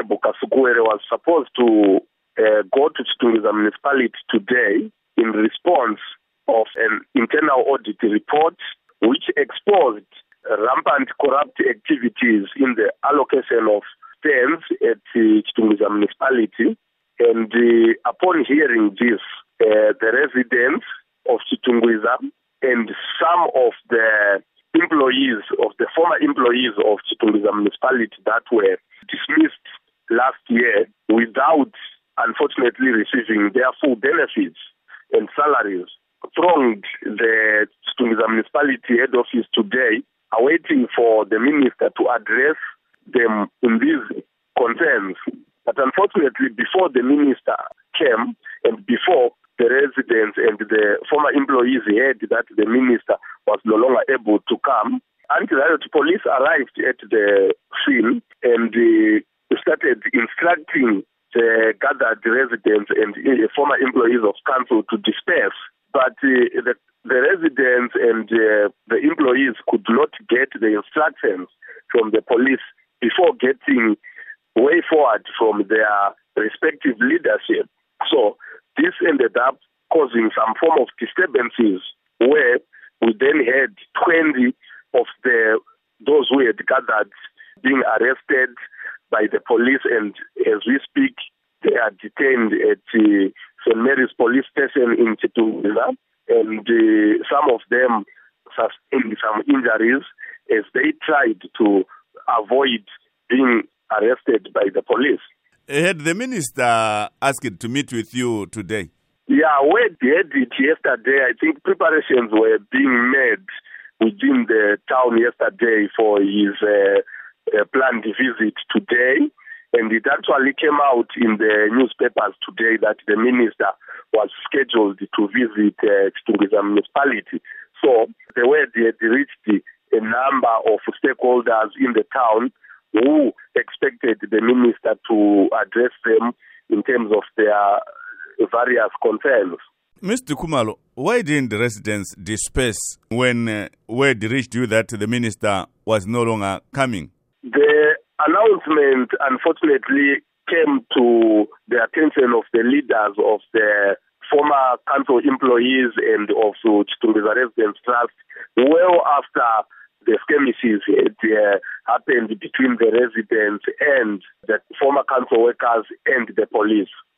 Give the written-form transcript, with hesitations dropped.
Honorable Kasukuwere was supposed to go to Chitungwiza municipality today in response of an internal audit report which exposed rampant corrupt activities in the allocation of stands at Chitungwiza municipality. And upon hearing this, the residents of Chitungwiza and some of the employees, of the former employees of Chitungwiza municipality that were dismissed last year without, unfortunately, receiving their full benefits and salaries, thronged the Chitungwiza municipality head office today, awaiting for the minister to address them in these concerns. But unfortunately, before the minister came and before the residents and the former employees heard that the minister was no longer able to come, anti-riot police arrived at the scene and started instructing the gathered residents and former employees of council to disperse. But the residents and the employees could not get the instructions from the police before getting way forward from their respective leadership. So this ended up causing some form of disturbances where we then had 20 of those who had gathered being arrested by the police, and as we speak, they are detained at St. Mary's police station in Chitungwiza, and some of them sustained some injuries as they tried to avoid being arrested by the police. Had the minister asked to meet with you today? Yeah, we did it yesterday. I think preparations were being made within the town yesterday for his planned visit today. And it actually came out in the newspapers today that the minister was scheduled to visit Chitungwiza municipality. So the word had reached a number of stakeholders in the town who expected the minister to address them in terms of their various concerns. Mr. Khumalo, why didn't the residents disperse when word reached you that the minister was no longer coming? The announcement, unfortunately, came to the attention of the leaders of the former council employees and of Chitungwiza Residents Trust well after the skirmishes had happened between the residents and the former council workers and the police.